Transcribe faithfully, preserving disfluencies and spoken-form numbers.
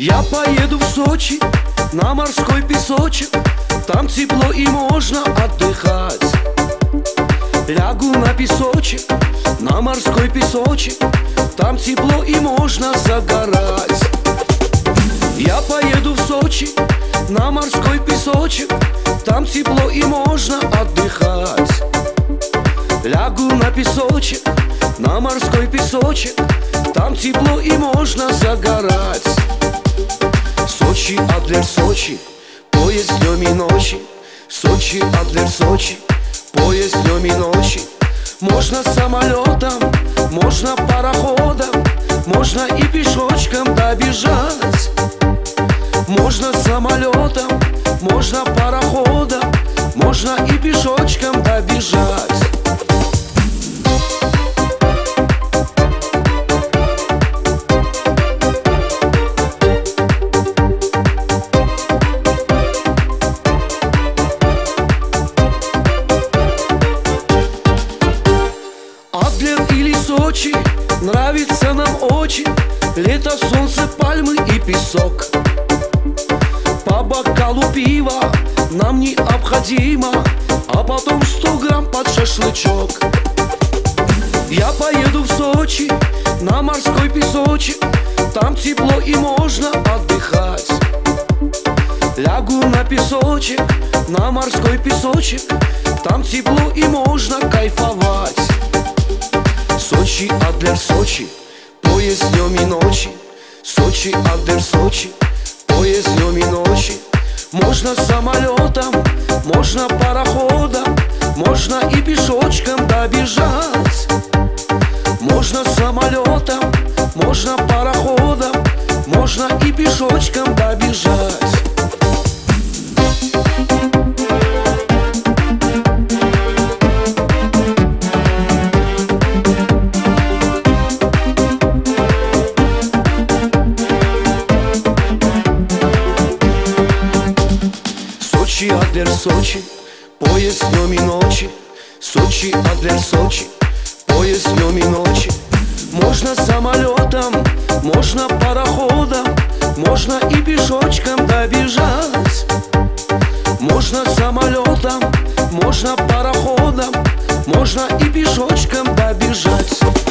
Я поеду в Сочи, на морской песочек. Там тепло и можно отдыхать. Лягу на песочек, на морской песочек. Там тепло и можно загорать. Я поеду в Сочи, на морской песочек. Там тепло и можно отдыхать. Лягу на песочек, на морской песочек. Там тепло и можно загорать. Сочи, Адлер, Сочи, поезд днем и ночи. Сочи, Адлер, Сочи, поезд днем и ночи. Можно самолетом, можно пароходом, можно и пешочком добежать. Можно самолетом, можно пароходом, можно и пешочком добежать. Адлер или Сочи, нравится нам очень. Лето, солнце, пальмы и песок. По бокалу пива нам необходимо, а потом сто грамм под шашлычок. Я поеду в Сочи, на морской песочек. Там тепло и можно отдыхать. Лягу на песочек, на морской песочек. Там тепло и можно кайфовать. Сочи, Адлер, Сочи, поезд днем и ночи. Сочи, Адлер, Сочи, поезд днем и ночи. Можно самолетом, можно пароходом, можно и пешочком добежать. Можно самолетом, можно пароходом, можно и пешочком добежать. Сочи, Адлер, Сочи, поезд днем и ночи. Сочи, Адлер, Сочи, поезд днем и ночи. Можно самолетом, можно пароходом, можно и пешочком добежать. Можно самолетом, можно пароходом, можно и пешочком добежать.